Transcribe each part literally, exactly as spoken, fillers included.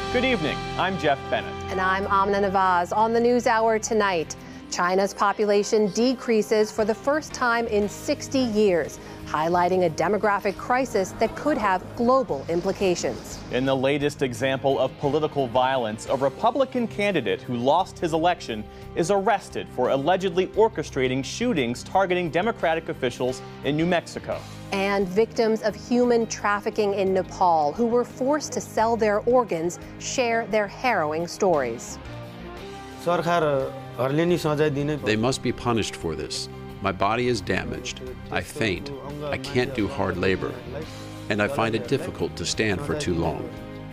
Good evening. I'm Jeff Bennett. And I'm Amna Nawaz. On the NewsHour tonight, China's population decreases for the first time in sixty years, highlighting a demographic crisis that could have global implications. In the latest example of political violence, a Republican candidate who lost his election is arrested for allegedly orchestrating shootings targeting Democratic officials in New Mexico. And victims of human trafficking in Nepal who were forced to sell their organs share their harrowing stories. They must be punished for this. My body is damaged. I faint. I can't do hard labor. And I find it difficult to stand for too long.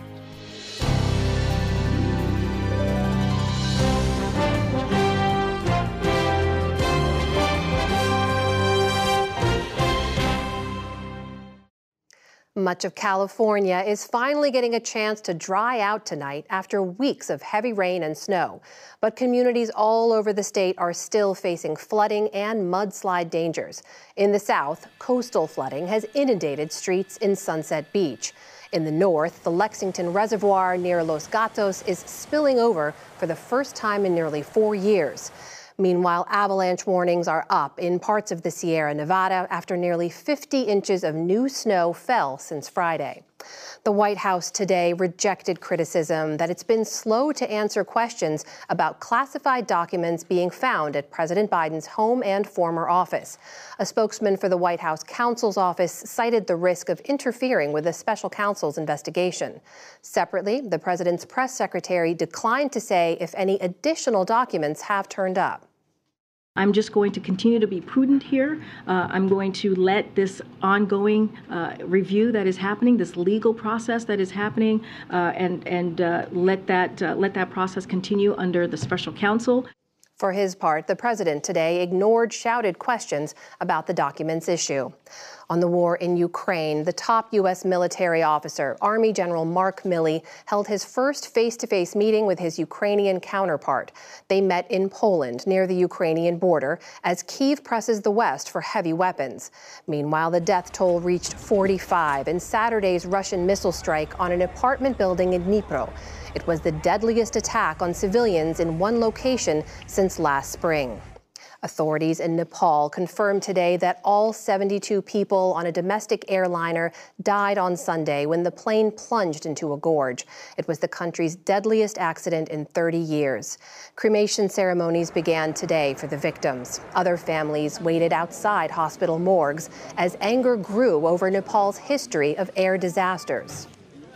Much of California is finally getting a chance to dry out tonight after weeks of heavy rain and snow. But communities all over the state are still facing flooding and mudslide dangers. In the south, coastal flooding has inundated streets in Sunset Beach. In the north, the Lexington Reservoir near Los Gatos is spilling over for the first time in nearly four years. Meanwhile, avalanche warnings are up in parts of the Sierra Nevada after nearly fifty inches of new snow fell since Friday. The White House today rejected criticism that it's been slow to answer questions about classified documents being found at President Biden's home and former office. A spokesman for the White House counsel's office cited the risk of interfering with the special counsel's investigation. Separately, the president's press secretary declined to say if any additional documents have turned up. I'm just going to continue to be prudent here. Uh, I'm going to let this ongoing uh, review that is happening, this legal process that is happening, uh, and and uh, let that uh, let that process continue under the special counsel. For his part, the president today ignored shouted questions about the documents issue. On the war in Ukraine, the top U S military officer, Army General Mark Milley, held his first face-to-face meeting with his Ukrainian counterpart. They met in Poland near the Ukrainian border as Kyiv presses the West for heavy weapons. Meanwhile, the death toll reached forty-five in Saturday's Russian missile strike on an apartment building in Dnipro. It was the deadliest attack on civilians in one location since last spring. Authorities in Nepal confirmed today that all seventy-two people on a domestic airliner died on Sunday when the plane plunged into a gorge. It was the country's deadliest accident in thirty years. Cremation ceremonies began today for the victims. Other families waited outside hospital morgues as anger grew over Nepal's history of air disasters.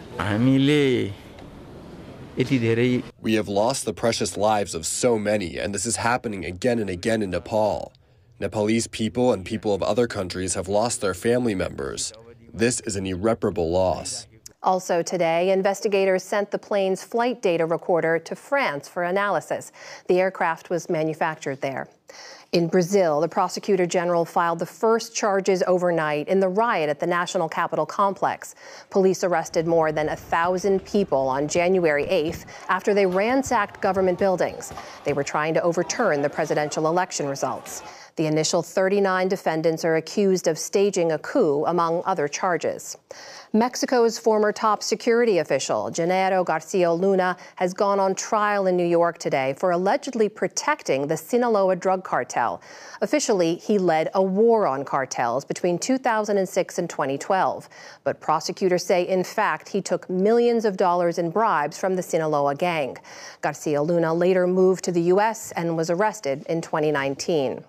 We have lost the precious lives of so many, and this is happening again and again in Nepal. Nepalese people and people of other countries have lost their family members. This is an irreparable loss. Also today, investigators sent the plane's flight data recorder to France for analysis. The aircraft was manufactured there. In Brazil, the prosecutor general filed the first charges overnight in the riot at the National Capitol complex. Police arrested more than a thousand people on January eighth after they ransacked government buildings. They were trying to overturn the presidential election results. The initial thirty-nine defendants are accused of staging a coup, among other charges. Mexico's former top security official, Genaro Garcia Luna, has gone on trial in New York today for allegedly protecting the Sinaloa drug cartel. Officially, he led a war on cartels between two thousand six and twenty twelve. But prosecutors say, in fact, he took millions of dollars in bribes from the Sinaloa gang. Garcia Luna later moved to the U S and was arrested in twenty nineteen.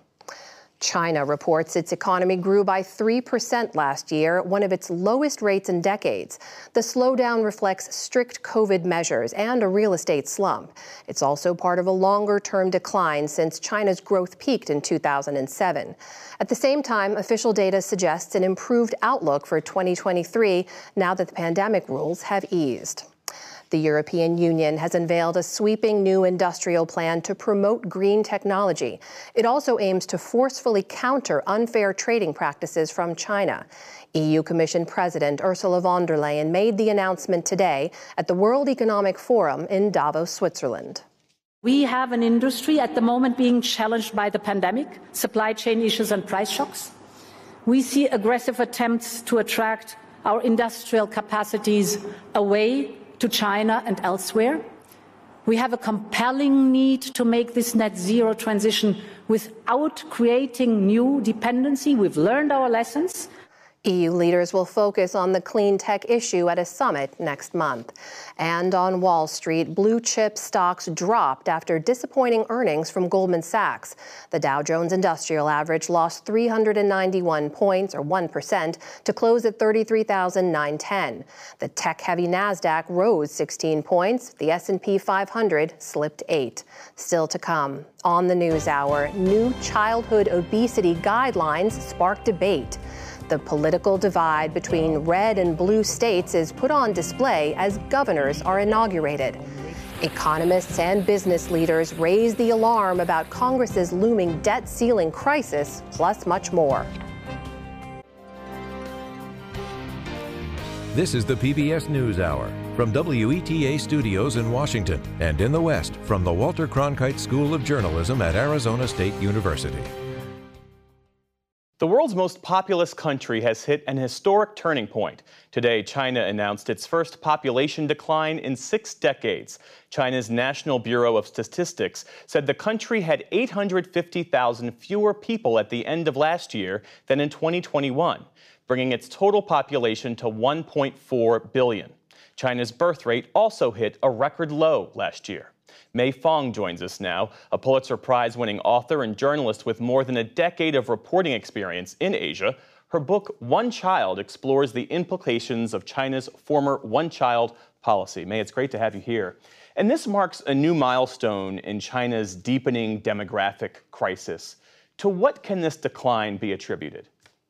China reports its economy grew by three percent last year, one of its lowest rates in decades. The slowdown reflects strict COVID measures and a real estate slump. It's also part of a longer-term decline since China's growth peaked in two thousand seven. At the same time, official data suggests an improved outlook for twenty twenty-three now that the pandemic rules have eased. The European Union has unveiled a sweeping new industrial plan to promote green technology. It also aims to forcefully counter unfair trading practices from China. E U Commission President Ursula von der Leyen made the announcement today at the World Economic Forum in Davos, Switzerland. We have an industry at the moment being challenged by the pandemic, supply chain issues and price shocks. We see aggressive attempts to attract our industrial capacities away to China and elsewhere. We have a compelling need to make this net zero transition without creating new dependency. We've learned our lessons. E U leaders will focus on the clean tech issue at a summit next month. And on Wall Street, blue chip stocks dropped after disappointing earnings from Goldman Sachs. The Dow Jones Industrial Average lost three hundred ninety-one points, or one percent, to close at thirty-three thousand nine hundred ten. The tech-heavy NASDAQ rose sixteen points. The S and P five hundred slipped eight. Still to come. On the NewsHour, new childhood obesity guidelines spark debate. The political divide between red and blue states is put on display as governors are inaugurated. Economists and business leaders raise the alarm about Congress's looming debt ceiling crisis, plus much more. This is the P B S NewsHour from W E T A Studios in Washington and in the West from the Walter Cronkite School of Journalism at Arizona State University. The world's most populous country has hit an historic turning point. Today, China announced its first population decline in six decades. China's National Bureau of Statistics said the country had eight hundred fifty thousand fewer people at the end of last year than in twenty twenty-one, bringing its total population to one point four billion. China's birth rate also hit a record low last year. Mei Fong joins us now, a Pulitzer Prize-winning author and journalist with more than a decade of reporting experience in Asia. Her book, One Child, explores the implications of China's former one-child policy. Mei, it's great to have you here. And this marks a new milestone in China's deepening demographic crisis. To what can this decline be attributed?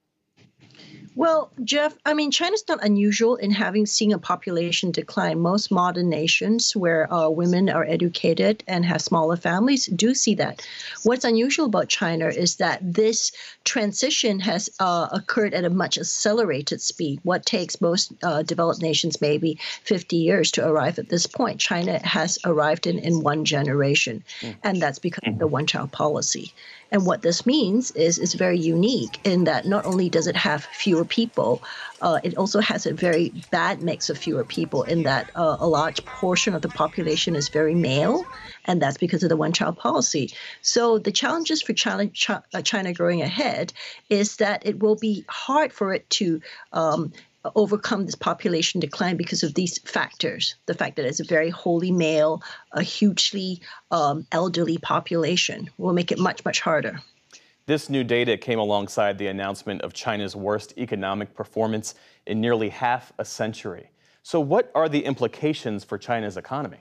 Well, Jeff, I mean, China's not unusual in having seen a population decline. Most modern nations where uh, women are educated and have smaller families do see that. What's unusual about China is that this transition has uh, occurred at a much accelerated speed. What takes most uh, developed nations maybe fifty years to arrive at this point, China has arrived in in one generation. Mm. And that's because of the one-child policy. And what this means is it's very unique in that not only does it have fewer people, uh, it also has a very bad mix of fewer people in that uh, a large portion of the population is very male, and that's because of the one-child policy. So the challenges for China, China growing ahead is that it will be hard for it to um, overcome this population decline because of these factors. The fact that it's a very wholly male, a hugely um, elderly population will make it much, much harder. This new data came alongside the announcement of China's worst economic performance in nearly half a century. So what are the implications for China's economy?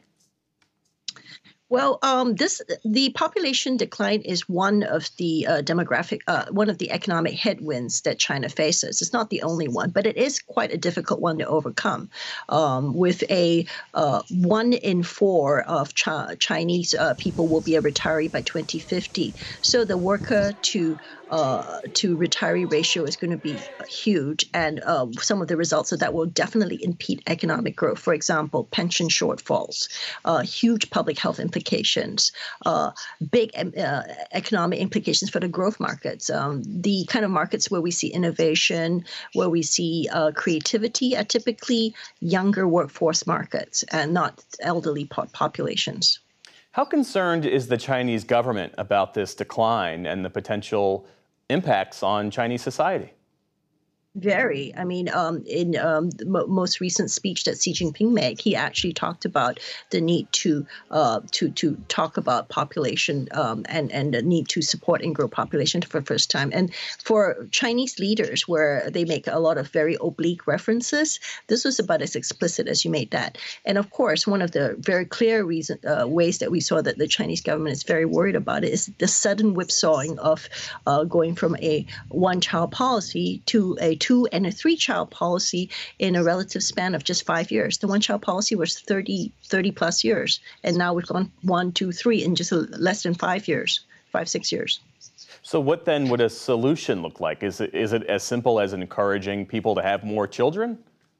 Well, um, this the population decline is one of the uh, demographic, uh, one of the economic headwinds that China faces. It's not the only one, but it is quite a difficult one to overcome. Um, with a uh, one in four of Ch- Chinese uh, people will be a retiree by twenty fifty. So the worker to Uh, to retiree ratio is going to be huge, and uh, some of the results of that will definitely impede economic growth. For example, pension shortfalls, uh, huge public health implications, uh, big uh, economic implications for the growth markets, um, the kind of markets where we see innovation, where we see uh, creativity are typically younger workforce markets and not elderly po- populations. How concerned is the Chinese government about this decline and the potential impacts on Chinese society? Very. I mean, um, in um, the mo- most recent speech that Xi Jinping made, he actually talked about the need to uh, to to talk about population um, and and the need to support and grow population for the first time. And for Chinese leaders, where they make a lot of very oblique references, this was about as explicit as you made that. And of course, one of the very clear reason uh, ways that we saw that the Chinese government is very worried about it is the sudden whipsawing of uh, going from a one-child policy to a two and a three-child policy in a relative span of just five years. The one-child policy was thirty, thirty plus years, and now we've gone one, two, three in just less than five years, five, six years. So what then would a solution look like? Is it, is it as simple as encouraging people to have more children?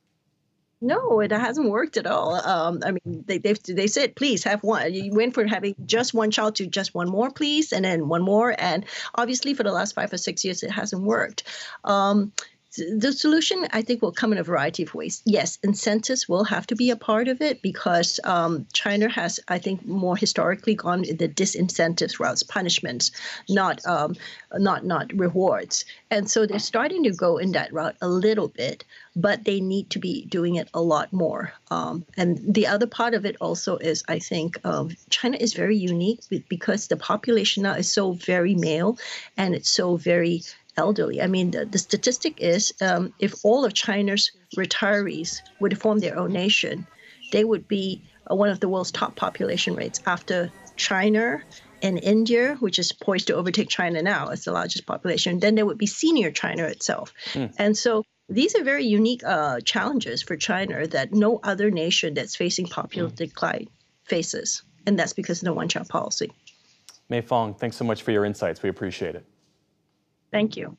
No, it hasn't worked at all. Um, I mean, they they they said, please have one. You went from having just one child to just one more, please, and then one more. And obviously, for the last five or six years, it hasn't worked. Um, The solution, I think, will come in a variety of ways. Yes, incentives will have to be a part of it because um, China has, I think, more historically gone the disincentives routes, punishments, not um, not not rewards. And so they're starting to go in that route a little bit, but they need to be doing it a lot more. Um, and the other part of it also is, I think, um, China is very unique because the population now is so very male and it's so very elderly. I mean, the, the statistic is um, if all of China's retirees would form their own nation, they would be uh, one of the world's top population rates after China and India, which is poised to overtake China now as the largest population. Then there would be senior China itself. Mm. And so these are very unique uh, challenges for China that no other nation that's facing popular mm. decline faces. And that's because of the one-child policy. Mei Fong, thanks so much for your insights. We appreciate it. Thank you.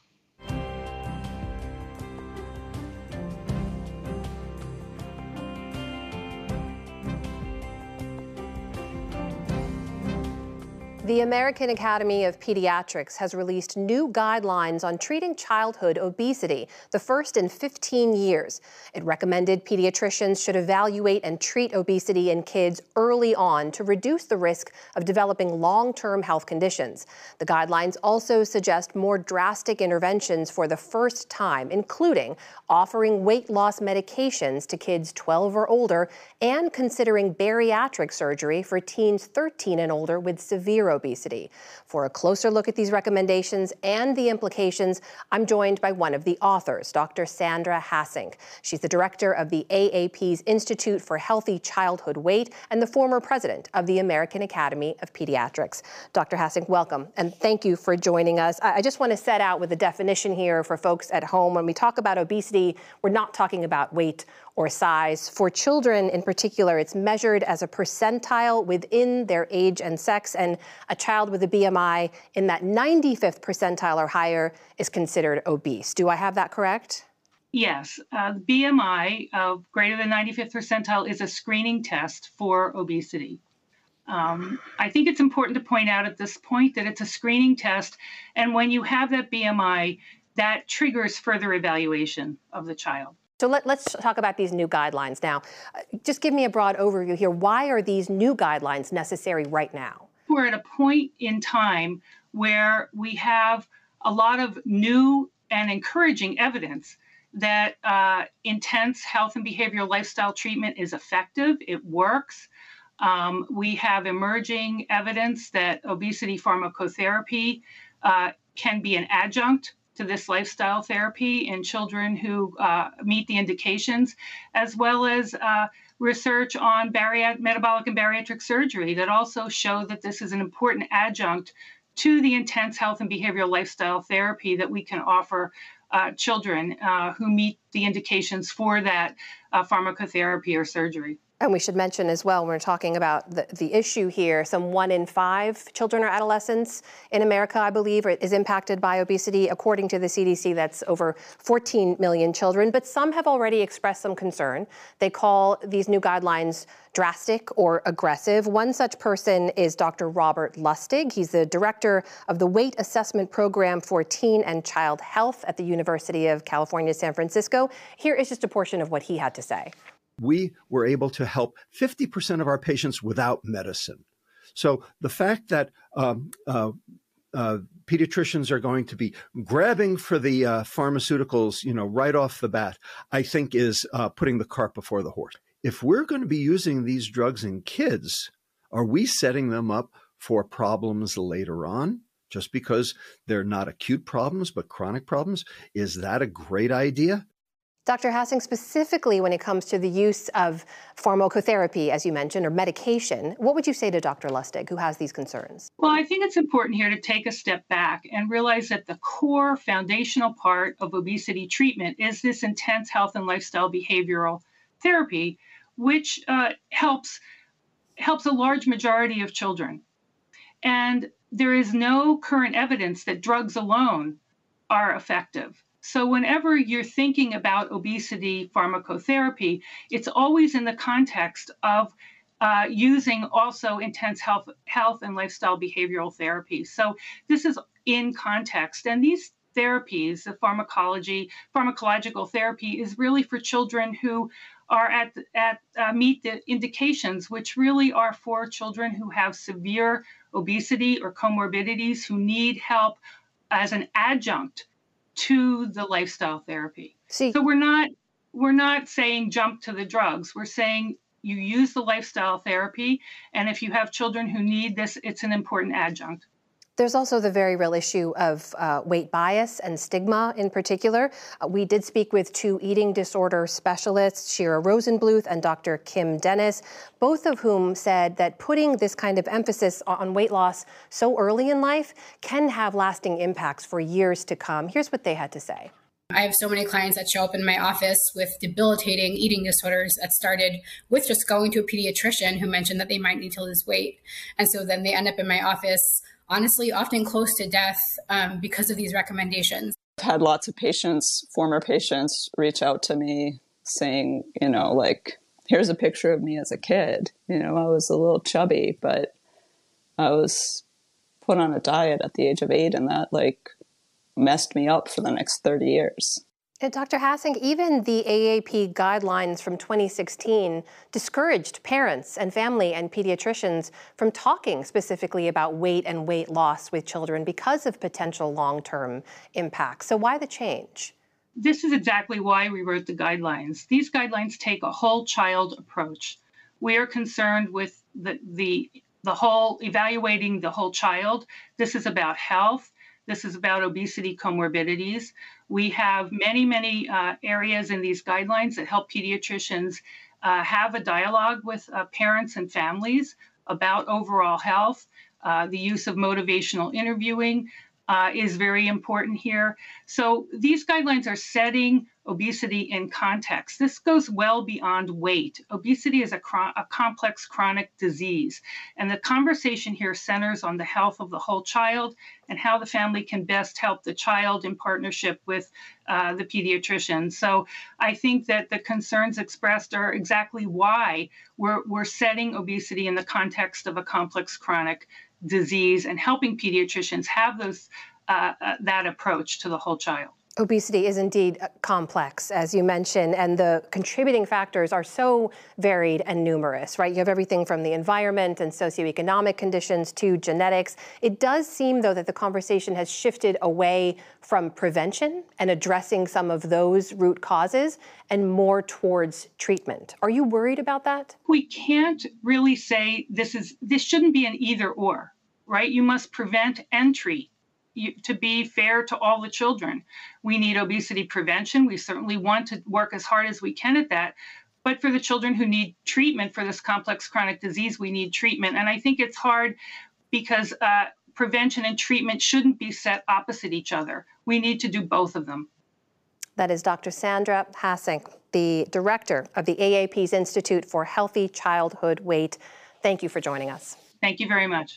The American Academy of Pediatrics has released new guidelines on treating childhood obesity, the first in fifteen years. It recommended pediatricians should evaluate and treat obesity in kids early on to reduce the risk of developing long-term health conditions. The guidelines also suggest more drastic interventions for the first time, including offering weight loss medications to kids twelve or older and considering bariatric surgery for teens thirteen and older with severe obesity. For a closer look at these recommendations and the implications, I'm joined by one of the authors, Doctor Sandra Hassink. She's the director of the A A P's Institute for Healthy Childhood Weight and the former president of the American Academy of Pediatrics. Doctor Hassink, welcome, and thank you for joining us. I just want to set out with a definition here for folks at home. When we talk about obesity, we're not talking about weight or size. For children in particular, it's measured as a percentile within their age and sex, and a child with a B M I in that ninety-fifth percentile or higher is considered obese. Do I have that correct? Yes. Uh, B M I of greater than ninety-fifth percentile is a screening test for obesity. Um, I think it's important to point out at this point that it's a screening test, and when you have that B M I, that triggers further evaluation of the child. So let, let's talk about these new guidelines now. Uh, just give me a broad overview here. Why are these new guidelines necessary right now? We're at a point in time where we have a lot of new and encouraging evidence that uh, intense health and behavioral lifestyle treatment is effective, it works. Um, we have emerging evidence that obesity pharmacotherapy uh, can be an adjunct to this lifestyle therapy in children who uh, meet the indications, as well as uh, research on bariat- metabolic and bariatric surgery that also show that this is an important adjunct to the intense health and behavioral lifestyle therapy that we can offer uh, children uh, who meet the indications for that uh, pharmacotherapy or surgery. And we should mention as well, when we're talking about the, the issue here, some one in five children or adolescents in America, I believe, is impacted by obesity. According to the C D C, that's over fourteen million children. But some have already expressed some concern. They call these new guidelines drastic or aggressive. One such person is Doctor Robert Lustig. He's the director of the Weight Assessment Program for Teen and Child Health at the University of California, San Francisco. Here is just a portion of what he had to say. We were able to help fifty percent of our patients without medicine. So the fact that um, uh, uh, pediatricians are going to be grabbing for the uh, pharmaceuticals, you know, right off the bat, I think is uh, putting the cart before the horse. If we're going to be using these drugs in kids, are we setting them up for problems later on? Just because they're not acute problems, but chronic problems? Is that a great idea? Doctor Hassink, specifically when it comes to the use of pharmacotherapy, as you mentioned, or medication, what would you say to Doctor Lustig, who has these concerns? Well, I think it's important here to take a step back and realize that the core foundational part of obesity treatment is this intense health and lifestyle behavioral therapy, which uh, helps, helps a large majority of children. And there is no current evidence that drugs alone are effective. So whenever you're thinking about obesity pharmacotherapy, it's always in the context of uh, using also intense health, health and lifestyle behavioral therapy. So this is in context. And these therapies, the pharmacology, pharmacological therapy is really for children who are at, at uh, meet the indications, which really are for children who have severe obesity or comorbidities who need help as an adjunct to the lifestyle therapy. See, so we're not we're not saying jump to the drugs. We're saying you use the lifestyle therapy, and if you have children who need this, it's an important adjunct. There's also the very real issue of uh, weight bias and stigma in particular. Uh, we did speak with two eating disorder specialists, Shira Rosenbluth and Doctor Kim Dennis, both of whom said that putting this kind of emphasis on weight loss so early in life can have lasting impacts for years to come. Here's what they had to say. I have so many clients that show up in my office with debilitating eating disorders that started with just going to a pediatrician who mentioned that they might need to lose weight. And so then they end up in my office, honestly, often close to death um, because of these recommendations. I've had lots of patients, former patients, reach out to me saying, you know, like, here's a picture of me as a kid. You know, I was a little chubby, but I was put on a diet at the age of eight, and that, like, messed me up for the next thirty years. And Doctor Hassink, even the A A P guidelines from twenty sixteen discouraged parents and family and pediatricians from talking specifically about weight and weight loss with children because of potential long-term impacts. So why the change? This is exactly why we wrote the guidelines. These guidelines take a whole child approach. We are concerned with the, the, the whole, evaluating the whole child. This is about health. This is about obesity comorbidities. We have many, many uh, areas in these guidelines that help pediatricians uh, have a dialogue with uh, parents and families about overall health. Uh, the use of motivational interviewing uh, is very important here. So these guidelines are setting obesity in context. This goes well beyond weight. Obesity is a, chron- a complex chronic disease, and the conversation here centers on the health of the whole child and how the family can best help the child in partnership with uh, the pediatrician. So I think that the concerns expressed are exactly why we're, we're setting obesity in the context of a complex chronic disease and helping pediatricians have those uh, uh, that approach to the whole child. Obesity is indeed complex, as you mentioned, and the contributing factors are so varied and numerous, right? You have everything from the environment and socioeconomic conditions to genetics. It does seem, though, that the conversation has shifted away from prevention and addressing some of those root causes and more towards treatment. Are you worried about that? We can't really say this is this shouldn't be an either or, right? You must prevent and treat. You, to be fair to all the children. We need obesity prevention. We certainly want to work as hard as we can at that. But for the children who need treatment for this complex chronic disease, we need treatment. And I think it's hard because uh, prevention and treatment shouldn't be set opposite each other. We need to do both of them. That is Doctor Sandra Hassink, the director of the A A P's Institute for Healthy Childhood Weight. Thank you for joining us. Thank you very much.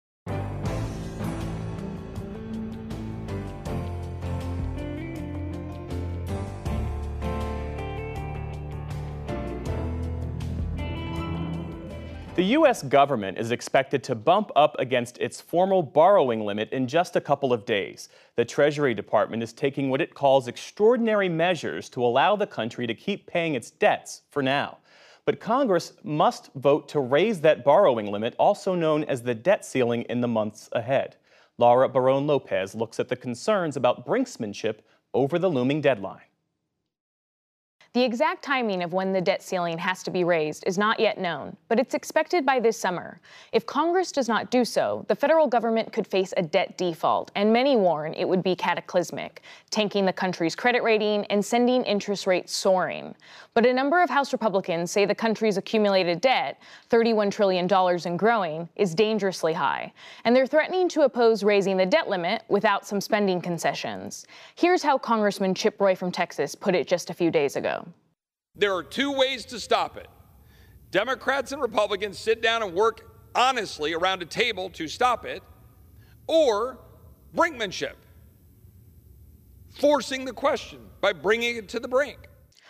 The U S government is expected to bump up against its formal borrowing limit in just a couple of days. The Treasury Department is taking what it calls extraordinary measures to allow the country to keep paying its debts for now. But Congress must vote to raise that borrowing limit, also known as the debt ceiling, in the months ahead. Laura Barón Lopez looks at the concerns about brinksmanship over the looming deadline. The exact timing of when the debt ceiling has to be raised is not yet known, but it's expected by this summer. If Congress does not do so, the federal government could face a debt default, and many warn it would be cataclysmic, tanking the country's credit rating and sending interest rates soaring. But a number of House Republicans say the country's accumulated debt, thirty-one trillion dollars and growing, is dangerously high, and they're threatening to oppose raising the debt limit without some spending concessions. Here's how Congressman Chip Roy from Texas put it just a few days ago. There are two ways to stop it. Democrats and Republicans sit down and work honestly around a table to stop it, or brinkmanship, forcing the question by bringing it to the brink.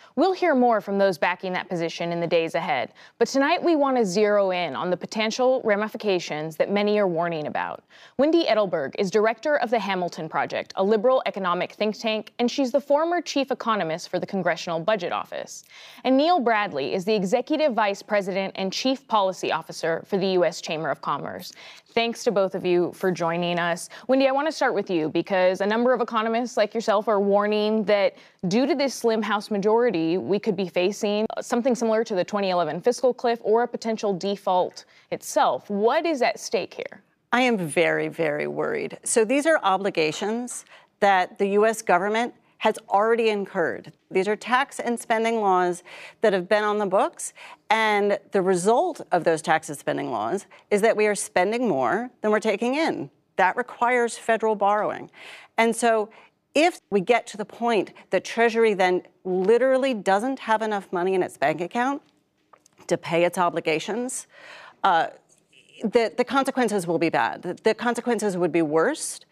We'll hear more from those backing that position in the days ahead. But tonight we want to zero in on the potential ramifications that many are warning about. Wendy Edelberg is director of the Hamilton Project, a liberal economic think tank, and she's the former chief economist for the Congressional Budget Office. And Neil Bradley is the executive vice president and chief policy officer for the U S Chamber of Commerce. Thanks to both of you for joining us. Wendy, I want to start with you because a number of economists like yourself are warning that due to this slim House majority, we could be facing something similar to the twenty eleven fiscal cliff or a potential default itself. What is at stake here? I am very, very worried. So these are obligations that the U S government has already incurred. These are tax and spending laws that have been on the books. And the result of those tax and spending laws is that we are spending more than we're taking in. That requires federal borrowing. And so if we get to the point that Treasury then literally doesn't have enough money in its bank account to pay its obligations, uh, the, the consequences will be bad. The, the consequences would be worse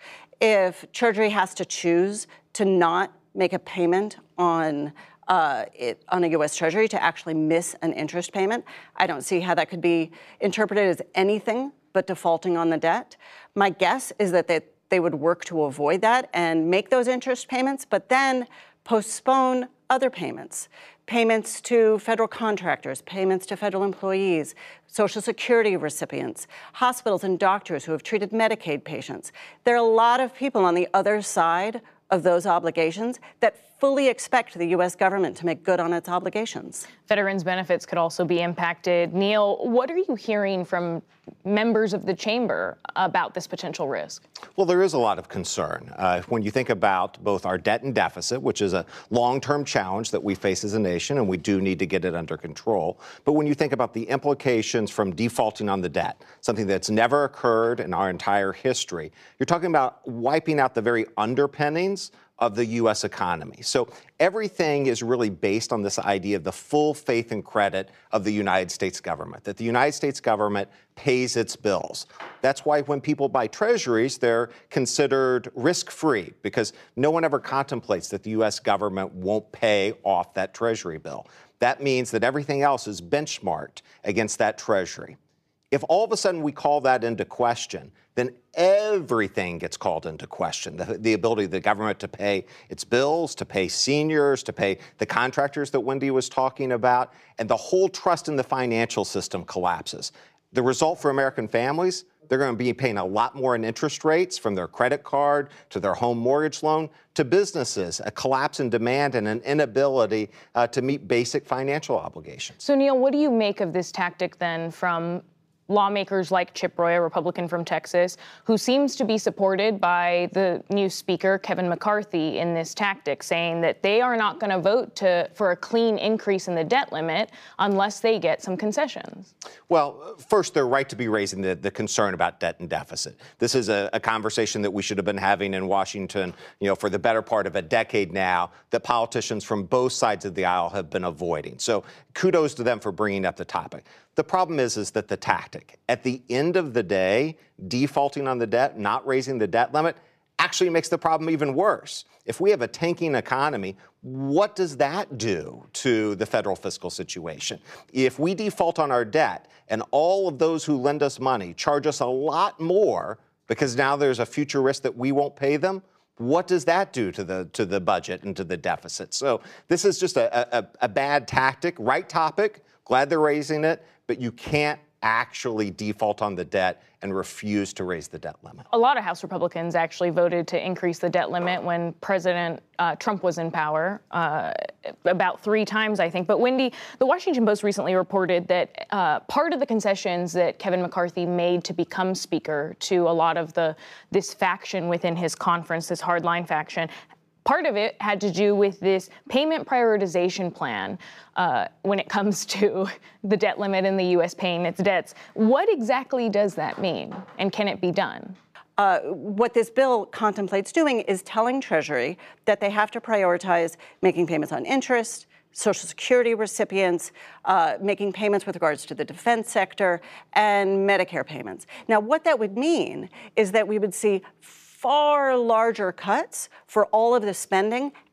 if Treasury has to choose to not make a payment on uh, it, on a U S Treasury, to actually miss an interest payment. I don't see how that could be interpreted as anything but defaulting on the debt. My guess is that they, they would work to avoid that and make those interest payments, but then postpone other payments. Payments to federal contractors, payments to federal employees, Social Security recipients, hospitals and doctors who have treated Medicaid patients. There are a lot of people on the other side of those obligations that fully expect the U S government to make good on its obligations. Veterans benefits could also be impacted. Neil, what are you hearing from members of the chamber about this potential risk? Well, there is a lot of concern. Uh, when you think about both our debt and deficit, which is a long-term challenge that we face as a nation, and we do need to get it under control. But when you think about the implications from defaulting on the debt, something that's never occurred in our entire history, you're talking about wiping out the very underpinnings of the U S economy. So everything is really based on this idea of the full faith and credit of the United States government, that the United States government pays its bills. That's why when people buy treasuries, they're considered risk-free, because no one ever contemplates that the U S government won't pay off that treasury bill. That means that everything else is benchmarked against that treasury. If all of a sudden we call that into question, then everything gets called into question. The, the ability of the government to pay its bills, to pay seniors, to pay the contractors that Wendy was talking about, and the whole trust in the financial system collapses. The result for American families, they're going to be paying a lot more in interest rates, from their credit card to their home mortgage loan, to businesses, a collapse in demand and an inability uh, to meet basic financial obligations. So, Neil, what do you make of this tactic then from lawmakers like Chip Roy, a Republican from Texas, who seems to be supported by the new speaker, Kevin McCarthy, in this tactic, saying that they are not going to vote to for a clean increase in the debt limit unless they get some concessions? Well, first, they're right to be raising the, the concern about debt and deficit. This is a, a conversation that we should have been having in Washington, you know, for the better part of a decade now, that politicians from both sides of the aisle have been avoiding. So kudos to them for bringing up the topic. The problem is, is that the tactic, at the end of the day, defaulting on the debt, not raising the debt limit, actually makes the problem even worse. If we have a tanking economy, what does that do to the federal fiscal situation? If we default on our debt and all of those who lend us money charge us a lot more because now there's a future risk that we won't pay them, what does that do to the to the budget and to the deficit? So this is just a, a, a bad tactic, right topic. Glad they're raising it, but you can't actually default on the debt and refuse to raise the debt limit. A lot of House Republicans actually voted to increase the debt limit when President uh, Trump was in power, uh, about three times, I think. But Wendy, the Washington Post recently reported that uh, part of the concessions that Kevin McCarthy made to become Speaker to a lot of the this faction within his conference, this hardline faction, part of it had to do with this payment prioritization plan uh, when it comes to the debt limit and the U S paying its debts. What exactly does that mean, and can it be done? Uh, what this bill contemplates doing is telling Treasury that they have to prioritize making payments on interest, Social Security recipients, uh, making payments with regards to the defense sector, and Medicare payments. Now, what that would mean is that we would see far larger cuts for all of the spending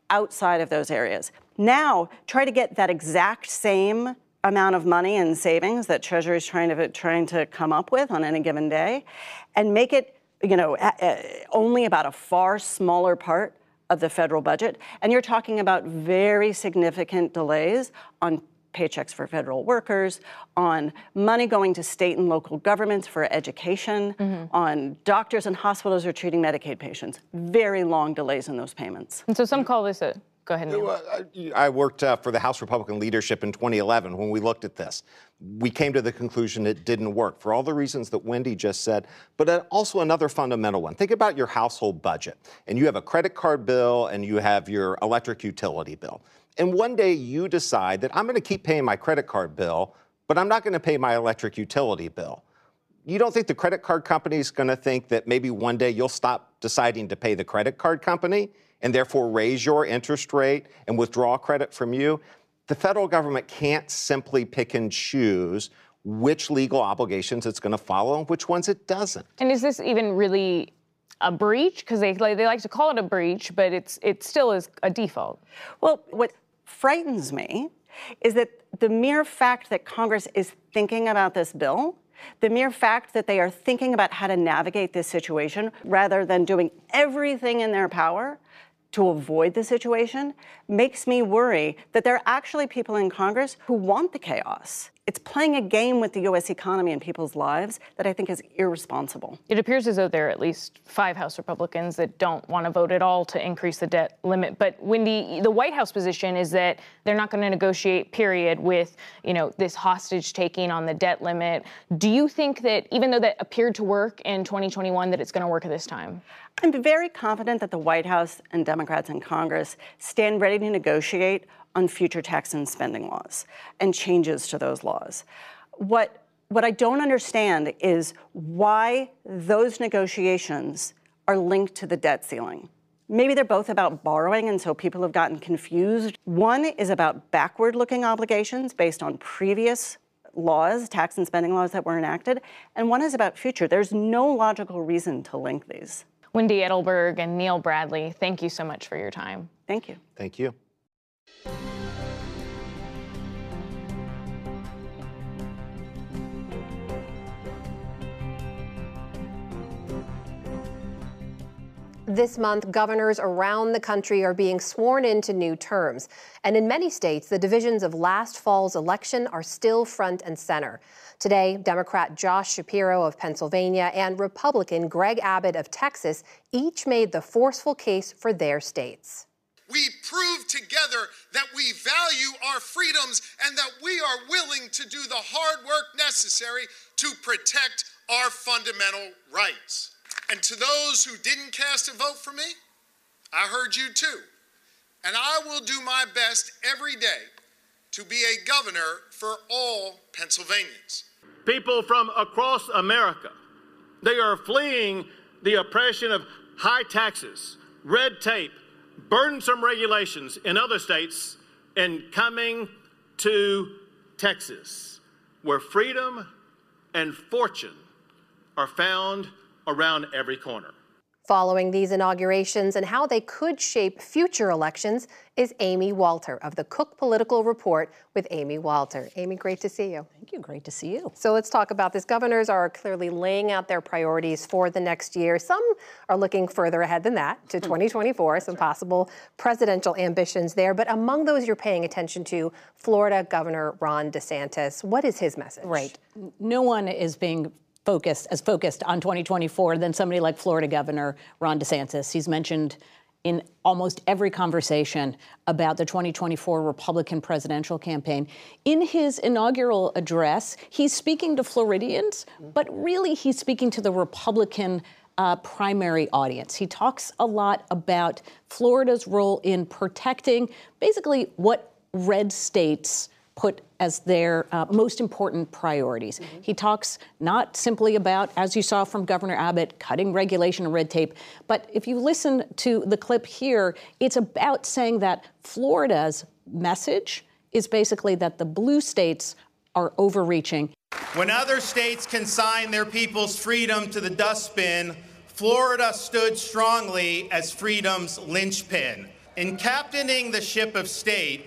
outside of those areas. Now, try to get that exact same amount of money in savings that Treasury is trying to, trying to come up with on any given day and make it, you know, only about a far smaller part of the federal budget. And you're talking about very significant delays on paychecks for federal workers, on money going to state and local governments for education, mm-hmm. on doctors and hospitals who are treating Medicaid patients. Very long delays in those payments. And so some call this a, go ahead, Neil. I worked uh, for the House Republican leadership in twenty eleven when we looked at this. We came to the conclusion it didn't work for all the reasons that Wendy just said, but also another fundamental one. Think about your household budget, and you have a credit card bill and you have your electric utility bill. And one day you decide that I'm going to keep paying my credit card bill, but I'm not going to pay my electric utility bill. You don't think the credit card company is going to think that maybe one day you'll stop deciding to pay the credit card company and therefore raise your interest rate and withdraw credit from you? The federal government can't simply pick and choose which legal obligations it's going to follow and which ones it doesn't. And is this even really a breach? Because they, like, they like to call it a breach, but it's it still is a default. Well, what frightens me is that the mere fact that Congress is thinking about this bill, the mere fact that they are thinking about how to navigate this situation rather than doing everything in their power to avoid the situation, makes me worry that there are actually people in Congress who want the chaos. It's playing a game with the U S economy and people's lives that I think is irresponsible. It appears as though there are at least five House Republicans that don't want to vote at all to increase the debt limit. But Wendy, the White House position is that they're not going to negotiate, period, with, you know, this hostage taking on the debt limit. Do you think that even though that appeared to work in twenty twenty-one, that it's going to work at this time? I'm very confident that the White House and Democrats in Congress stand ready to negotiate on future tax and spending laws and changes to those laws. What, what I don't understand is why those negotiations are linked to the debt ceiling. Maybe they're both about borrowing, and so people have gotten confused. One is about backward-looking obligations based on previous laws, tax and spending laws that were enacted, and one is about future. There's no logical reason to link these. Wendy Edelberg and Neil Bradley, thank you so much for your time. Thank you. Thank you. This month, governors around the country are being sworn into new terms. And in many states, the divisions of last fall's election are still front and center. Today, Democrat Josh Shapiro of Pennsylvania and Republican Greg Abbott of Texas each made the forceful case for their states. We prove together that we value our freedoms and that we are willing to do the hard work necessary to protect our fundamental rights. And to those who didn't cast a vote for me, I heard you too. And I will do my best every day to be a governor for all Pennsylvanians. People from across America, they are fleeing the oppression of high taxes, red tape, burdensome regulations in other states and coming to Texas, where freedom and fortune are found around every corner. Following these inaugurations and how they could shape future elections is Amy Walter of the Cook Political Report with Amy Walter. Amy, great to see you. Thank you. Great to see you. So let's talk about this. Governors are clearly laying out their priorities for the next year. Some are looking further ahead than that to twenty twenty-four, some possible presidential ambitions there. But among those you're paying attention to, Florida Governor Ron DeSantis. What is his message? Right. No one is being focused as focused on twenty twenty-four than somebody like Florida Governor Ron DeSantis. He's mentioned in almost every conversation about the twenty twenty-four Republican presidential campaign. In his inaugural address, he's speaking to Floridians, but really he's speaking to the Republican uh, primary audience. He talks a lot about Florida's role in protecting basically what red states put as their uh, most important priorities. Mm-hmm. He talks not simply about, as you saw from Governor Abbott, cutting regulation and red tape, but if you listen to the clip here, it's about saying that Florida's message is basically that the blue states are overreaching. When other states consign their people's freedom to the dustbin, Florida stood strongly as freedom's linchpin. In captaining the ship of state,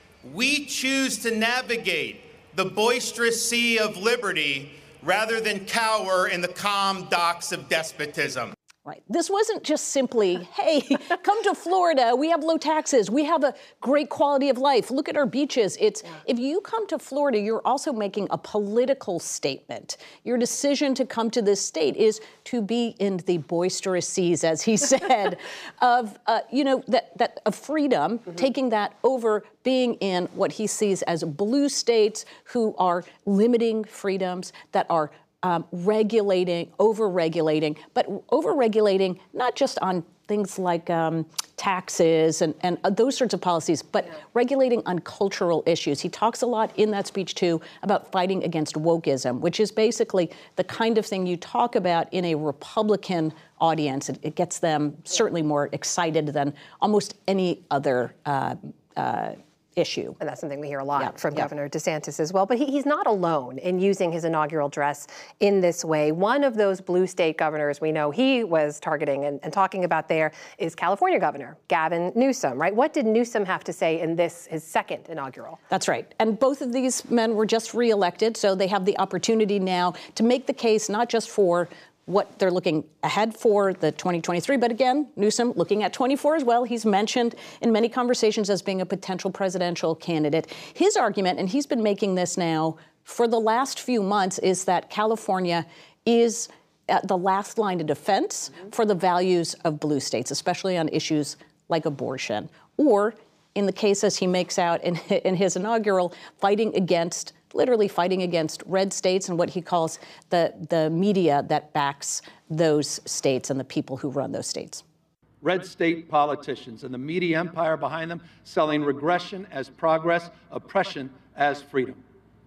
we choose to navigate the boisterous sea of liberty rather than cower in the calm docks of despotism. Right. This wasn't just simply, hey, come to Florida. We have low taxes. We have a great quality of life. Look at our beaches. It's yeah. If you come to Florida, you're also making a political statement. Your decision to come to this state is to be in the boisterous seas, as he said, of, uh, you know, that, that of freedom, mm-hmm. taking that over being in what he sees as blue states who are limiting freedoms, that are Um, regulating, over-regulating, but over-regulating not just on things like um, taxes and, and uh, those sorts of policies, but yeah. regulating on cultural issues. He talks a lot in that speech, too, about fighting against wokeism, which is basically the kind of thing you talk about in a Republican audience. It, it gets them yeah. certainly more excited than almost any other uh, uh issue. And that's something we hear a lot yeah, from yeah. Governor DeSantis as well. But he, he's not alone in using his inaugural address in this way. One of those blue state governors we know he was targeting and, and talking about there is California Governor Gavin Newsom, right? What did Newsom have to say in this, his second inaugural? That's right. And both of these men were just reelected, so they have the opportunity now to make the case not just for what they're looking ahead for the twenty twenty-three. But again, Newsom looking at twenty-four as well. He's mentioned in many conversations as being a potential presidential candidate. His argument, and he's been making this now for the last few months, is that California is at the last line of defense mm-hmm. for the values of blue states, especially on issues like abortion. Or, in the case as he makes out in, in his inaugural, fighting against literally fighting against red states and what he calls the, the media that backs those states and the people who run those states. Red state politicians and the media empire behind them selling regression as progress, oppression as freedom.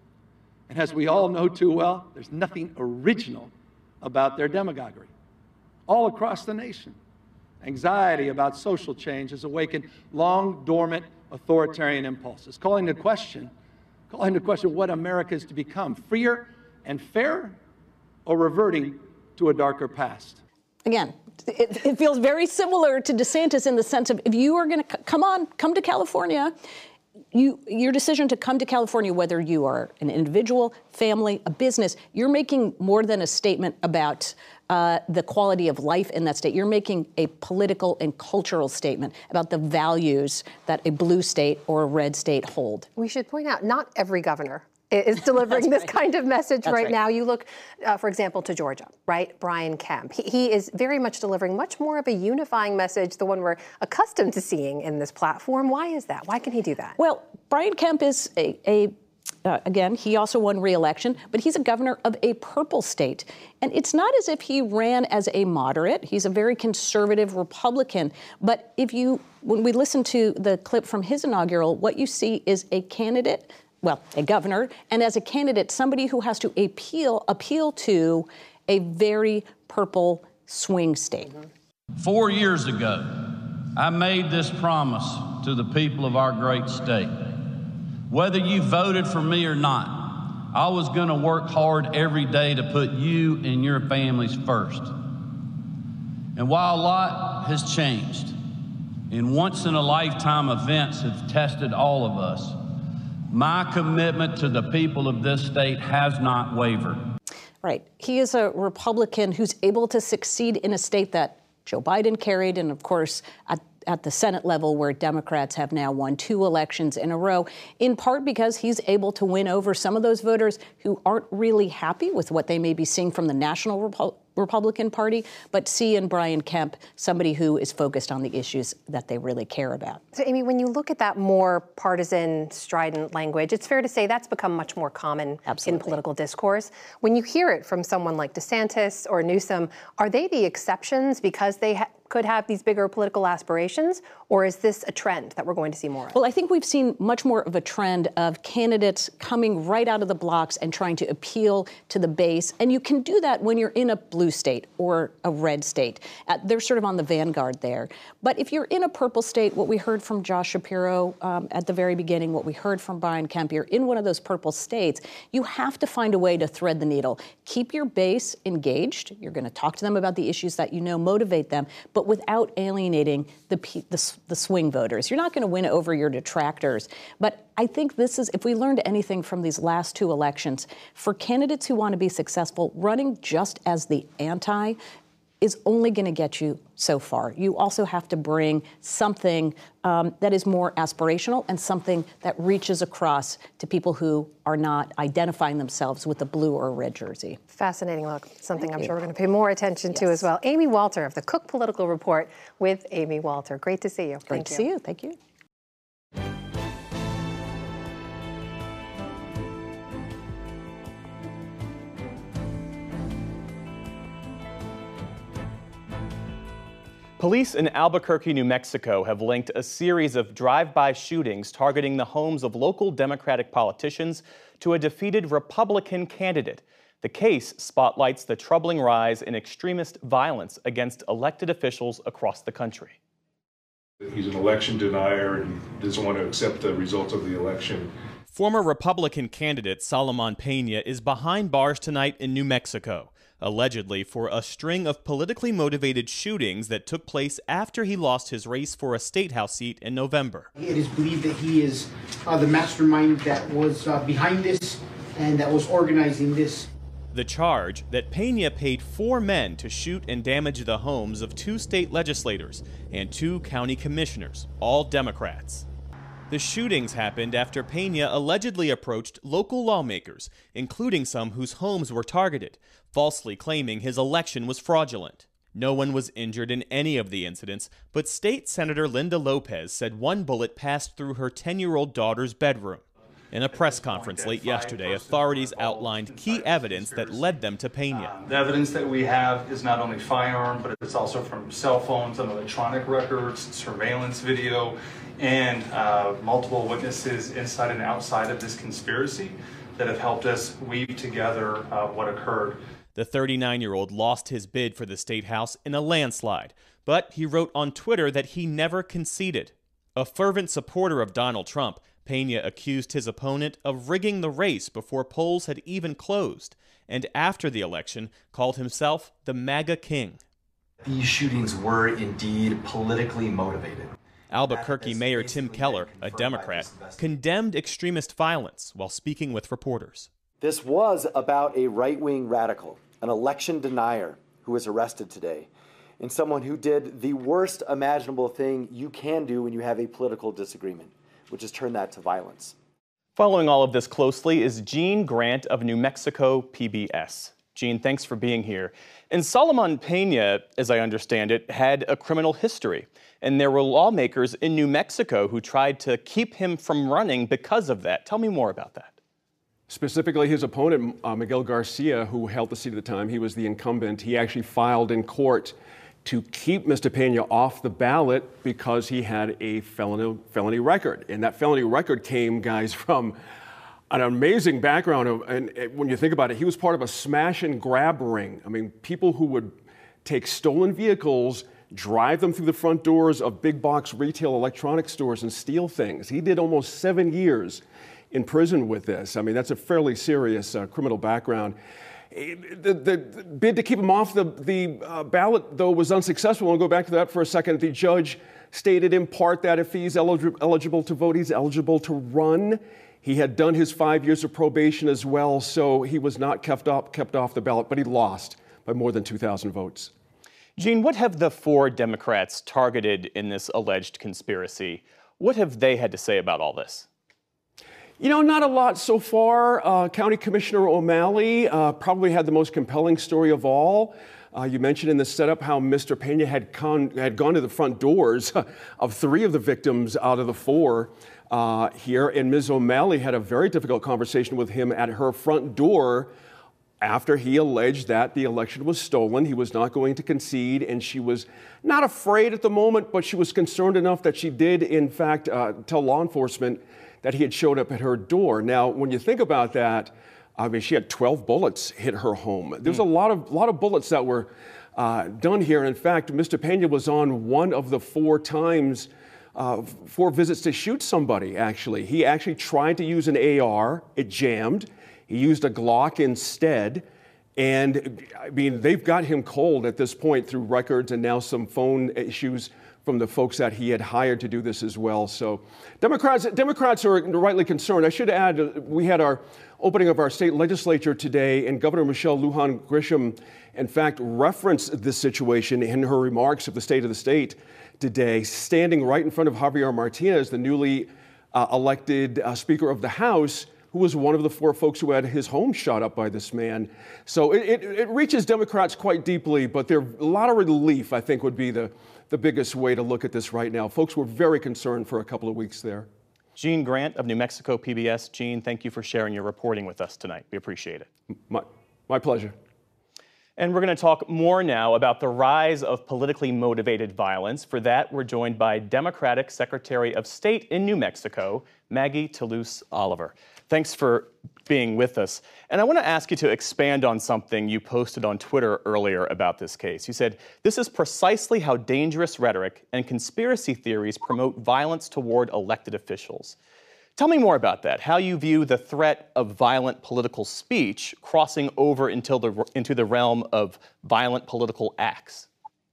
And as we all know too well, there's nothing original about their demagoguery. All across the nation, anxiety about social change has awakened long dormant authoritarian impulses, calling into question calling into question what America is to become, freer and fairer, or reverting to a darker past. Again, it, it feels very similar to DeSantis in the sense of if you are going to c- come on, come to California, you, your decision to come to California, whether you are an individual, family, a business, you're making more than a statement about uh, the quality of life in that state. You're making a political and cultural statement about the values that a blue state or a red state hold. We should point out, not every governor is delivering this right. kind of message right, right now. You look, uh, for example, to Georgia, right? Brian Kemp. He, he is very much delivering much more of a unifying message, the one we're accustomed to seeing in this platform. Why is that? Why can he do that? Well, Brian Kemp is a, a uh, again, he also won re-election, but he's a governor of a purple state. And it's not as if he ran as a moderate. He's a very conservative Republican. But if you, when we listen to the clip from his inaugural, what you see is a candidate, well, a governor, and as a candidate, somebody who has to appeal appeal to a very purple swing state. Four years ago, I made this promise to the people of our great state. Whether you voted for me or not, I was going to work hard every day to put you and your families first. And while a lot has changed, and once-in-a-lifetime events have tested all of us, my commitment to the people of this state has not wavered. Right. He is a Republican who's able to succeed in a state that Joe Biden carried, and of course, at, at the Senate level, where Democrats have now won two elections in a row, in part because he's able to win over some of those voters who aren't really happy with what they may be seeing from the National Repu- Republican Party, but see in Brian Kemp somebody who is focused on the issues that they really care about. So, Amy, when you look at that more partisan, strident language, it's fair to say that's become much more common Absolutely. In political discourse. When you hear it from someone like DeSantis or Newsom, are they the exceptions because they ha- could have these bigger political aspirations, or is this a trend that we're going to see more of? Well, I think we've seen much more of a trend of candidates coming right out of the blocks and trying to appeal to the base. And you can do that when you're in a blue state or a red state. Uh, they're sort of on the vanguard there. But if you're in a purple state, what we heard from Josh Shapiro um, at the very beginning, what we heard from Brian Kemp, you're in one of those purple states, you have to find a way to thread the needle. Keep your base engaged. You're going to talk to them about the issues that you know motivate them, but without alienating the, the the swing voters. You're not going to win over your detractors. But I think this is, if we learned anything from these last two elections, for candidates who want to be successful, running just as the anti is only going to get you so far. You also have to bring something um, that is more aspirational and something that reaches across to people who are not identifying themselves with the blue or red jersey. Fascinating look. Something Thank I'm you. sure we're going to pay more attention Yes. to as well. Amy Walter of the Cook Political Report with Amy Walter. Great to see you. Great Thank to you. see you. Thank you. Police in Albuquerque, New Mexico have linked a series of drive-by shootings targeting the homes of local Democratic politicians to a defeated Republican candidate. The case spotlights the troubling rise in extremist violence against elected officials across the country. He's an election denier and doesn't want to accept the results of the election. Former Republican candidate Solomon Pena is behind bars tonight in New Mexico, allegedly for a string of politically motivated shootings that took place after he lost his race for a state house seat in November. It is believed that he is uh, the mastermind that was uh, behind this and that was organizing this. The charge that Pena paid four men to shoot and damage the homes of two state legislators and two county commissioners, all Democrats. The shootings happened after Pena allegedly approached local lawmakers, including some whose homes were targeted, falsely claiming his election was fraudulent. No one was injured in any of the incidents, but State Senator Linda Lopez said one bullet passed through her ten-year-old daughter's bedroom. In a press conference late yesterday, authorities outlined key evidence that led them to Pena. The evidence that we have is not only firearm, but it's also from cell phones and electronic records, surveillance video, and uh, multiple witnesses inside and outside of this conspiracy that have helped us weave together uh, what occurred. The thirty-nine-year-old lost his bid for the state house in a landslide, but he wrote on Twitter that he never conceded. A fervent supporter of Donald Trump, Pena accused his opponent of rigging the race before polls had even closed, and after the election called himself the MAGA King. These shootings were indeed politically motivated. Albuquerque Mayor Tim Keller, a Democrat, condemned extremist violence while speaking with reporters. This was about a right-wing radical, an election denier who was arrested today, and someone who did the worst imaginable thing you can do when you have a political disagreement, which is turn that to violence. Following all of this closely is Gene Grant of New Mexico P B S. Gene, thanks for being here. And Solomon Pena, as I understand it, had a criminal history. And there were lawmakers in New Mexico who tried to keep him from running because of that. Tell me more about that. Specifically, his opponent, uh, Miguel Garcia, who held the seat at the time, he was the incumbent. He actually filed in court to keep Mister Pena off the ballot because he had a felony, felony record. And that felony record came, guys, from an amazing background. Of, and when you think about it, he was part of a smash and grab ring. I mean, people who would take stolen vehicles, drive them through the front doors of big box retail electronic stores and steal things. He did almost seven years in prison with this. I mean, that's a fairly serious uh, criminal background. The, the, the bid to keep him off the, the uh, ballot, though, was unsuccessful. I'll go back to that for a second. The judge stated in part that if he's elig- eligible to vote, he's eligible to run. He had done his five years of probation as well, so he was not kept, up, kept off the ballot, but he lost by more than two thousand votes. Gene, what have the four Democrats targeted in this alleged conspiracy? What have they had to say about all this? You know, not a lot so far. Uh, County Commissioner O'Malley uh, probably had the most compelling story of all. Uh, you mentioned in the setup how Mister Pena had, con- had gone to the front doors of three of the victims out of the four uh, here, and Miz O'Malley had a very difficult conversation with him at her front door after he alleged that the election was stolen. He was not going to concede, and she was not afraid at the moment, but she was concerned enough that she did, in fact, uh, tell law enforcement that he had showed up at her door. Now, when you think about that, I mean, she had twelve bullets hit her home. There's mm. a lot of lot of bullets that were uh, done here. In fact, Mister Pena was on one of the four times, uh, four visits to shoot somebody, actually. He actually tried to use an A R. It jammed. He used a Glock instead. And, I mean, they've got him cold at this point through records and now some phone issues from the folks that he had hired to do this as well. So Democrats, Democrats are rightly concerned. I should add, uh, we had our opening of our state legislature today, and Governor Michelle Lujan Grisham, in fact, referenced this situation in her remarks of the State of the State today, standing right in front of Javier Martinez, the newly uh, elected uh, Speaker of the House, who was one of the four folks who had his home shot up by this man. So it, it, it reaches Democrats quite deeply, but there a lot of relief, I think, would be the, the biggest way to look at this right now. Folks were very concerned for a couple of weeks there. Gene Grant of New Mexico P B S. Gene, thank you for sharing your reporting with us tonight. We appreciate it. My, my pleasure. And we're going to talk more now about the rise of politically motivated violence. For that, we're joined by Democratic Secretary of State in New Mexico, Maggie Toulouse Oliver. Thanks for being with us. And I want to ask you to expand on something you posted on Twitter earlier about this case. You said, "This is precisely how dangerous rhetoric and conspiracy theories promote violence toward elected officials." Tell me more about that, how you view the threat of violent political speech crossing over into the, into the realm of violent political acts.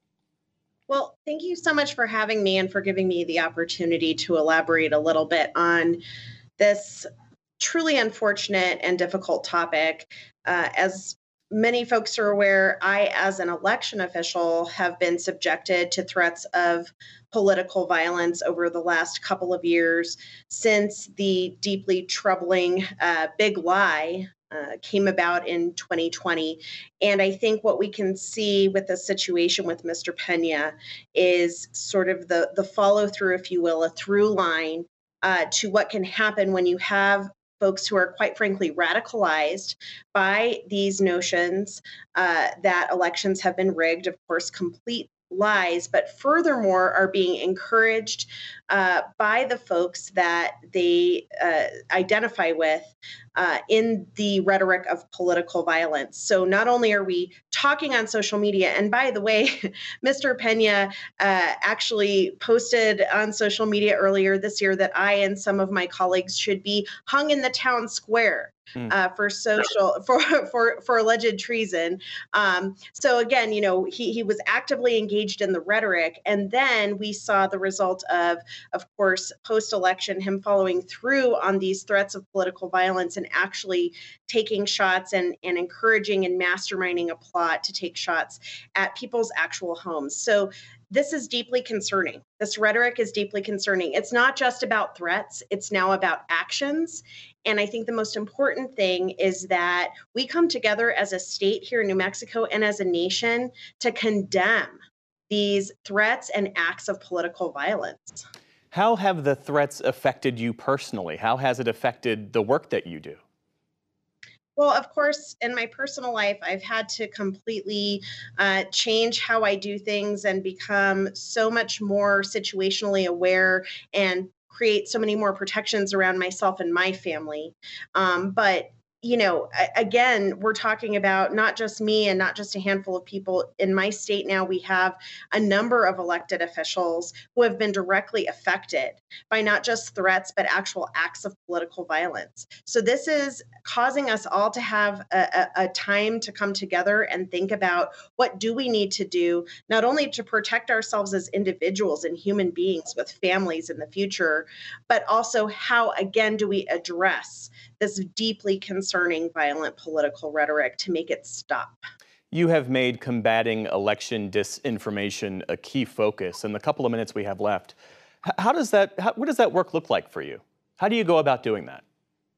Well, thank you so much for having me and for giving me the opportunity to elaborate a little bit on this truly unfortunate and difficult topic. Uh, as many folks are aware, I, as an election official, have been subjected to threats of political violence over the last couple of years since the deeply troubling uh, big lie uh, came about in twenty twenty. And I think what we can see with the situation with Mister Pena is sort of the, the follow through, if you will, a through line uh, to what can happen when you have folks who are quite frankly radicalized by these notions uh, that elections have been rigged, of course, complete lies, but furthermore are being encouraged uh, by the folks that they uh, identify with uh, in the rhetoric of political violence. So not only are we talking on social media, and by the way, Mister Pena uh, actually posted on social media earlier this year that I and some of my colleagues should be hung in the town square Uh, for social for for for alleged treason. Um, so again, you know, he he was actively engaged in the rhetoric, and then we saw the result of, of course, post-election, him following through on these threats of political violence and actually taking shots and and encouraging and masterminding a plot to take shots at people's actual homes. So this is deeply concerning. This rhetoric is deeply concerning. It's not just about threats, it's now about actions. And I think the most important thing is that we come together as a state here in New Mexico and as a nation to condemn these threats and acts of political violence. How have the threats affected you personally? How has it affected the work that you do? Well, of course, in my personal life, I've had to completely uh, change how I do things and become so much more situationally aware and create so many more protections around myself and my family. Um, but you know, again, we're talking about not just me and not just a handful of people. In my state now, we have a number of elected officials who have been directly affected by not just threats, but actual acts of political violence. So this is causing us all to have a, a, a time to come together and think about what do we need to do, not only to protect ourselves as individuals and human beings with families in the future, but also how, again, do we address this deeply concerning violent political rhetoric to make it stop. You have made combating election disinformation a key focus. In the couple of minutes we have left, how does that, how, what does that work look like for you? How do you go about doing that?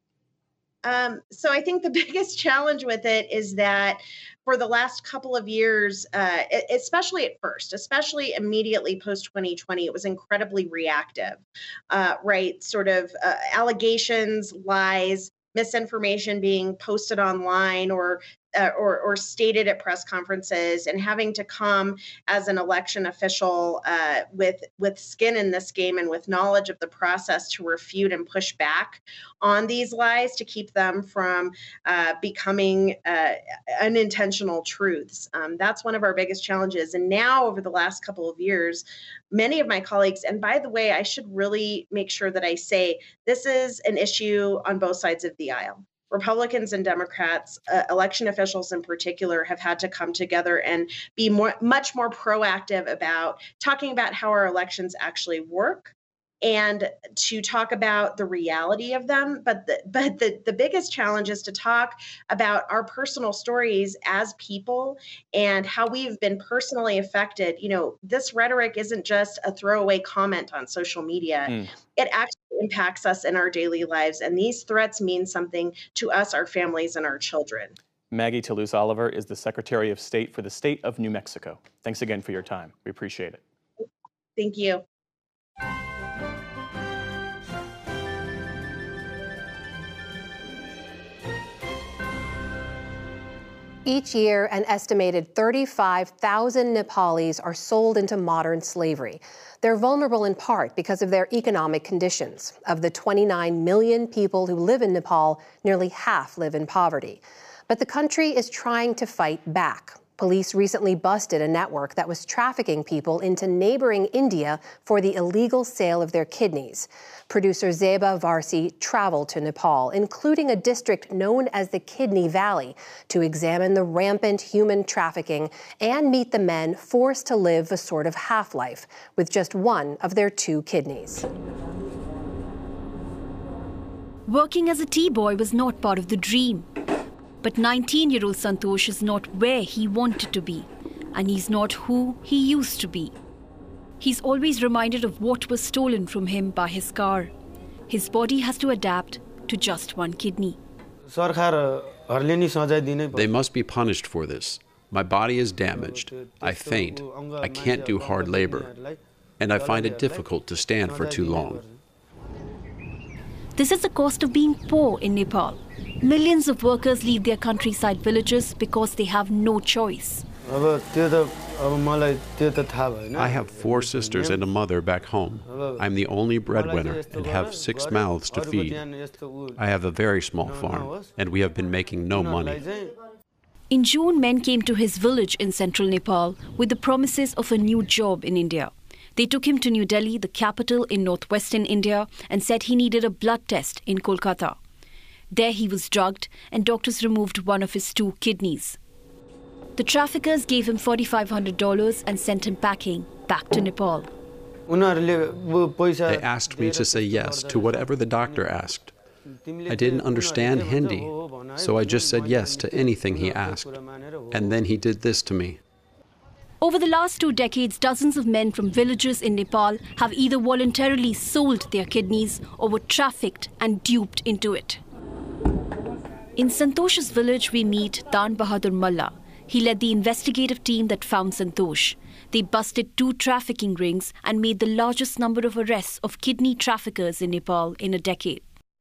Um, so I think the biggest challenge with it is that for the last couple of years, uh, especially at first, especially immediately post twenty twenty, it was incredibly reactive, uh, right? Sort of uh, allegations, lies, misinformation being posted online or Uh, or, or stated at press conferences, and having to come as an election official uh, with with skin in this game and with knowledge of the process to refute and push back on these lies to keep them from uh, becoming uh, unintentional truths. Um, that's one of our biggest challenges. And now, over the last couple of years, many of my colleagues, and by the way, I should really make sure that I say this is an issue on both sides of the aisle. Republicans and Democrats, uh, election officials in particular, have had to come together and be more, much more proactive about talking about how our elections actually work and to talk about the reality of them. But the, but the, the biggest challenge is to talk about our personal stories as people and how we've been personally affected. You know, this rhetoric isn't just a throwaway comment on social media. Mm. It actually impacts us in our daily lives. And these threats mean something to us, our families, and our children. Maggie Toulouse Oliver is the Secretary of State for the state of New Mexico. Thanks again for your time. We appreciate it. Thank you. Each year, an estimated thirty-five thousand Nepalis are sold into modern slavery. They're vulnerable in part because of their economic conditions. Of the twenty-nine million people who live in Nepal, nearly half live in poverty. But the country is trying to fight back. Police recently busted a network that was trafficking people into neighboring India for the illegal sale of their kidneys. Producer Zeba Varsi traveled to Nepal, including a district known as the Kidney Valley, to examine the rampant human trafficking and meet the men forced to live a sort of half-life with just one of their two kidneys. Working as a tea boy was not part of the dream. But nineteen-year-old Santosh is not where he wanted to be, and he's not who he used to be. He's always reminded of what was stolen from him by his car. His body has to adapt to just one kidney. They must be punished for this. My body is damaged. I faint. I can't do hard labor. And I find it difficult to stand for too long. This is the cost of being poor in Nepal. Millions of workers leave their countryside villages because they have no choice. I have four sisters and a mother back home. I'm the only breadwinner and have six mouths to feed. I have a very small farm, and we have been making no money. In June, men came to his village in central Nepal with the promises of a new job in India. They took him to New Delhi, the capital in northwestern India, and said he needed a blood test in Kolkata. There he was drugged, and doctors removed one of his two kidneys. The traffickers gave him four thousand five hundred dollars and sent him packing back to Nepal. They asked me to say yes to whatever the doctor asked. I didn't understand Hindi, so I just said yes to anything he asked. And then he did this to me. Over the last two decades, dozens of men from villages in Nepal have either voluntarily sold their kidneys or were trafficked and duped into it. In Santosh's village, we meet Dan Bahadur Malla. He led the investigative team that found Santosh. They busted two trafficking rings and made the largest number of arrests of kidney traffickers in Nepal in a decade.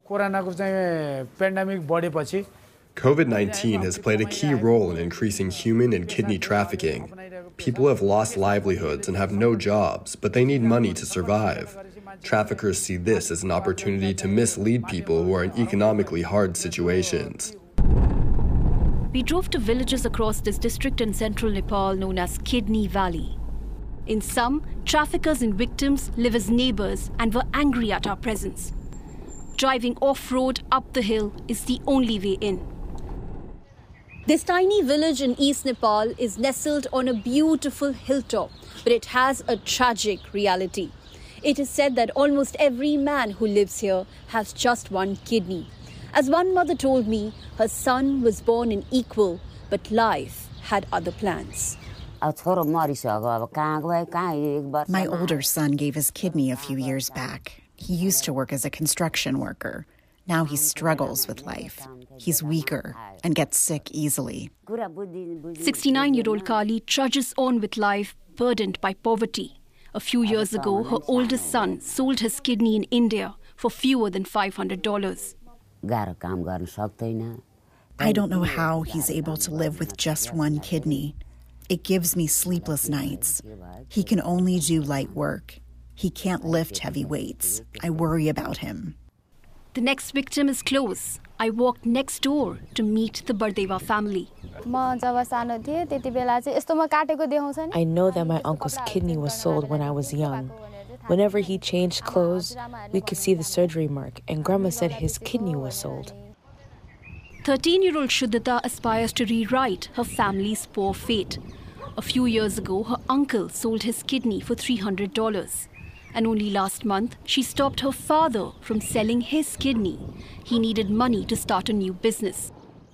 COVID nineteen has played a key role in increasing human and kidney trafficking. People have lost livelihoods and have no jobs, but they need money to survive. Traffickers see this as an opportunity to mislead people who are in economically hard situations. We drove to villages across this district in central Nepal known as Kidney Valley. In some, traffickers and victims live as neighbors and were angry at our presence. Driving off-road up the hill is the only way in. This tiny village in East Nepal is nestled on a beautiful hilltop, but it has a tragic reality. It is said that almost every man who lives here has just one kidney. As one mother told me, her son was born in equal, but life had other plans. My older son gave his kidney a few years back. He used to work as a construction worker. Now he struggles with life. He's weaker and gets sick easily. sixty-nine-year-old Kali trudges on with life, burdened by poverty. A few years ago, her oldest son sold his kidney in India for fewer than five hundred dollars. I don't know how he's able to live with just one kidney. It gives me sleepless nights. He can only do light work. He can't lift heavy weights. I worry about him. The next victim is close. I walked next door to meet the Bardeva family. I know that my uncle's kidney was sold when I was young. Whenever he changed clothes, we could see the surgery mark, and Grandma said his kidney was sold. thirteen-year-old Shuddhita aspires to rewrite her family's poor fate. A few years ago, her uncle sold his kidney for three hundred dollars. And only last month, she stopped her father from selling his kidney. He needed money to start a new business.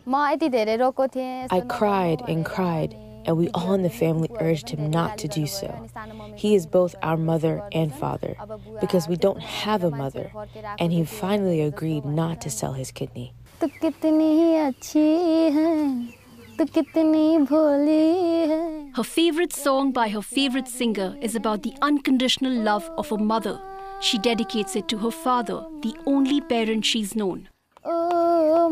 I cried and cried, and we all in the family urged him not to do so. He is both our mother and father, because we don't have a mother, and he finally agreed not to sell his kidney. Her favorite song by her favorite singer is about the unconditional love of a mother. She dedicates it to her father, the only parent she's known. Oh,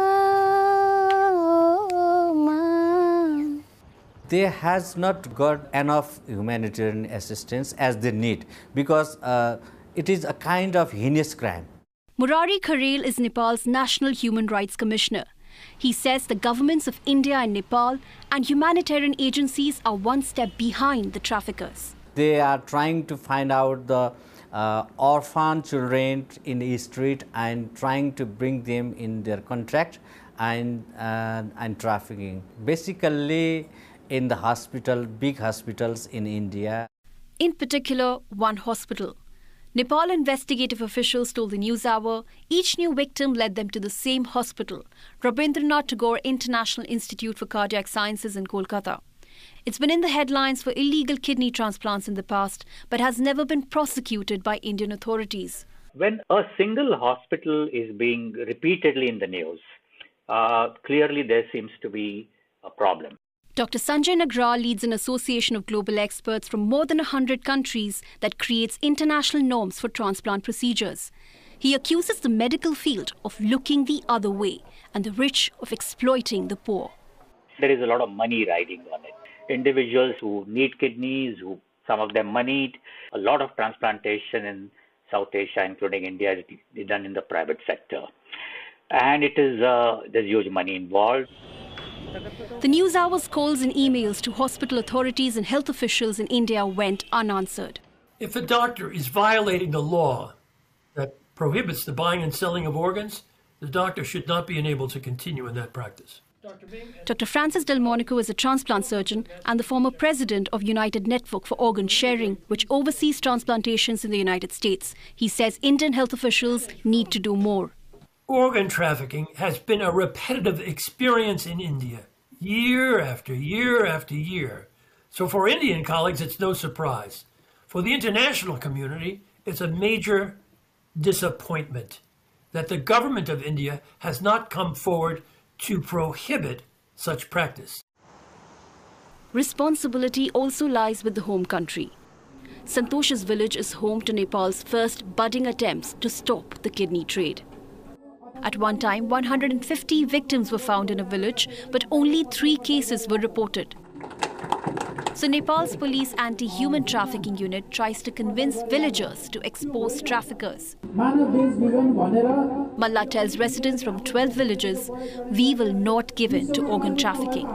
man. They has not got enough humanitarian assistance as they need because uh, it is a kind of heinous crime. Murari Kharel is Nepal's National Human Rights Commissioner. He says the governments of India and Nepal and humanitarian agencies are one step behind the traffickers. They are trying to find out the uh, orphan children in the street and trying to bring them in their contract and, uh, and trafficking. Basically in the hospital, big hospitals in India. In particular, one hospital. Nepal investigative officials told the NewsHour each new victim led them to the same hospital, Rabindranath Tagore International Institute for Cardiac Sciences in Kolkata. It's been in the headlines for illegal kidney transplants in the past, but has never been prosecuted by Indian authorities. When a single hospital is being repeatedly in the news, uh, clearly there seems to be a problem. Doctor Sanjay Nagral leads an association of global experts from more than one hundred countries that creates international norms for transplant procedures. He accuses the medical field of looking the other way and the rich of exploiting the poor. There is a lot of money riding on it. Individuals who need kidneys, who some of them moneyed, a lot of transplantation in South Asia, including India, is done in the private sector. And it is uh, there's huge money involved. The NewsHour's calls and emails to hospital authorities and health officials in India went unanswered. If a doctor is violating the law that prohibits the buying and selling of organs, the doctor should not be enabled to continue in that practice. Doctor Francis Delmonico is a transplant surgeon and the former president of United Network for Organ Sharing, which oversees transplantations in the United States. He says Indian health officials need to do more. Organ trafficking has been a repetitive experience in India, year after year after year. So for Indian colleagues, it's no surprise. For the international community, it's a major disappointment that the government of India has not come forward to prohibit such practice. Responsibility also lies with the home country. Santosh's village is home to Nepal's first budding attempts to stop the kidney trade. At one time, one hundred fifty victims were found in a village, but only three cases were reported. So Nepal's police anti-human trafficking unit tries to convince villagers to expose traffickers. Malla tells residents from twelve villages, we will not give in to organ trafficking.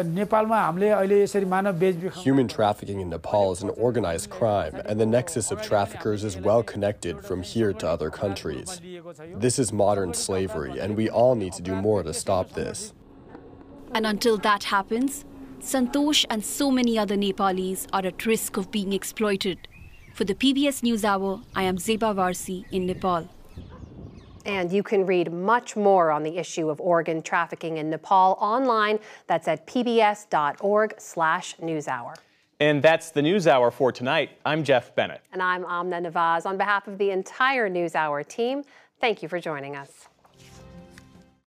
Human trafficking in Nepal is an organized crime, and the nexus of traffickers is well connected from here to other countries. This is modern slavery, and we all need to do more to stop this. And until that happens, Santosh and so many other Nepalis are at risk of being exploited. For the P B S NewsHour, I am Zeba Varsi in Nepal. And you can read much more on the issue of organ trafficking in Nepal online. That's at pbs.org slash newshour. And that's the NewsHour for tonight. I'm Jeff Bennett. And I'm Amna Nawaz. On behalf of the entire NewsHour team, thank you for joining us.